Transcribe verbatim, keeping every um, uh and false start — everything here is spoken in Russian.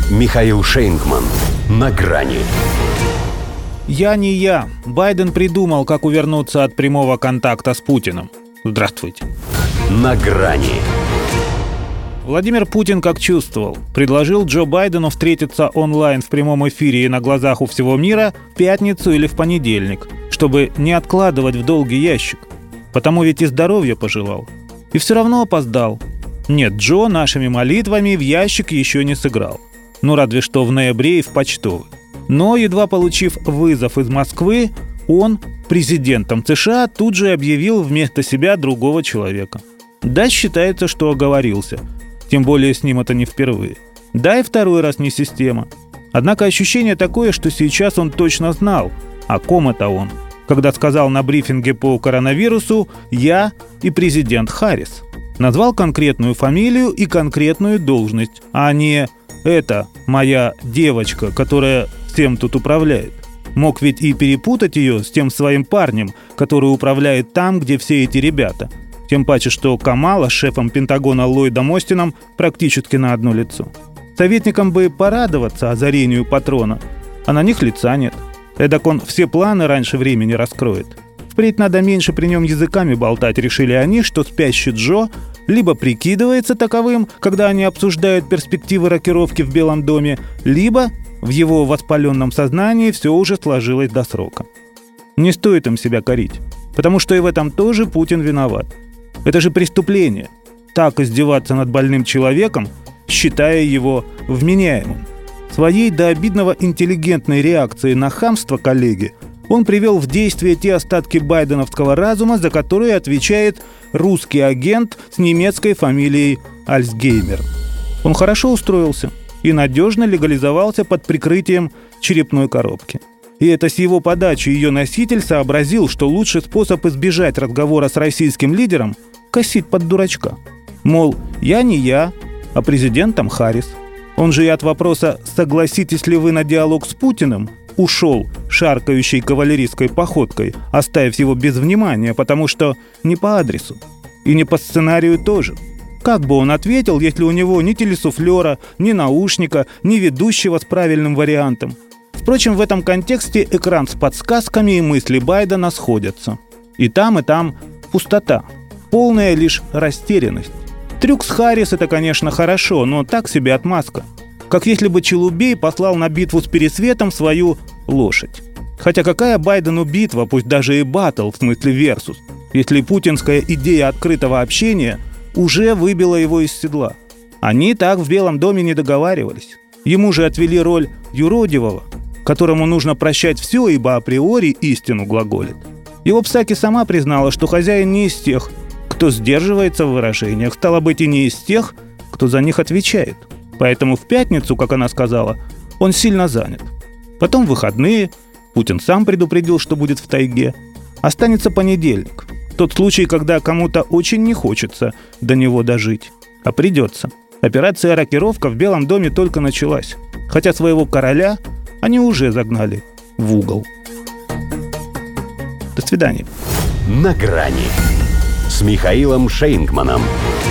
Михаил Шейнгман. На грани. Я не я. Байден придумал, как увернуться от прямого контакта с Путиным. Здравствуйте. На грани. Владимир Путин как чувствовал. Предложил Джо Байдену встретиться онлайн в прямом эфире и на глазах у всего мира в пятницу или в понедельник, чтобы не откладывать в долгий ящик. Потому ведь и здоровья пожелал. И все равно опоздал. Нет, Джо нашими молитвами в ящик еще не сыграл. Ну, разве что в ноябре и в почтовый. Но, едва получив вызов из Москвы, он, президентом США, тут же объявил вместо себя другого человека. Да, считается, что оговорился. Тем более с ним это не впервые. Да, и второй раз не система. Однако ощущение такое, что сейчас он точно знал, о ком это он, когда сказал на брифинге по коронавирусу «я» и президент Харрис. Назвал конкретную фамилию и конкретную должность, а не «это моя девочка, которая всем тут управляет». Мог ведь и перепутать ее с тем своим парнем, который управляет там, где все эти ребята. Тем паче, что Камала с шефом Пентагона Ллойдом Остином практически на одно лицо. Советникам бы порадоваться озарению патрона, а на них лица нет. Эдак он все планы раньше времени раскроет. Впредь надо меньше при нем языками болтать, решили они, что спящий Джо либо прикидывается таковым, когда они обсуждают перспективы рокировки в Белом доме, либо в его воспаленном сознании все уже сложилось до срока. Не стоит им себя корить, потому что и в этом тоже Путин виноват. Это же преступление. Так издеваться над больным человеком, считая его вменяемым. Своей до обидного интеллигентной реакцией на хамство коллеги он привел в действие те остатки байденовского разума, за которые отвечает русский агент с немецкой фамилией Альцгеймер. Он хорошо устроился и надежно легализовался под прикрытием черепной коробки. И это с его подачи ее носитель сообразил, что лучший способ избежать разговора с российским лидером – косить под дурачка. Мол, я не я, а президентом Харрис. Он же и от вопроса «согласитесь ли вы на диалог с Путиным?» ушел шаркающей кавалерийской походкой, оставив его без внимания, потому что не по адресу. И не по сценарию тоже. Как бы он ответил, если у него ни телесуфлера, ни наушника, ни ведущего с правильным вариантом? Впрочем, в этом контексте экран с подсказками и мысли Байдена сходятся. И там, и там пустота. Полная лишь растерянность. Трюк с Харрис – это, конечно, хорошо, но так себе отмазка. Как если бы Челубей послал на битву с Пересветом свою лошадь. Хотя какая Байдену битва, пусть даже и баттл, в смысле версус, если путинская идея открытого общения уже выбила его из седла. Они так в Белом доме не договаривались. Ему же отвели роль юродивого, которому нужно прощать все, ибо априори истину глаголит. Его Псаки сама признала, что хозяин не из тех, кто сдерживается в выражениях, стало быть, и не из тех, кто за них отвечает. Поэтому в пятницу, как она сказала, он сильно занят. Потом выходные, Путин сам предупредил, что будет в тайге. Останется понедельник. Тот случай, когда кому-то очень не хочется до него дожить. А придется. Операция «Рокировка» в Белом доме только началась. Хотя своего короля они уже загнали в угол. До свидания. На грани с Михаилом Шейнгманом.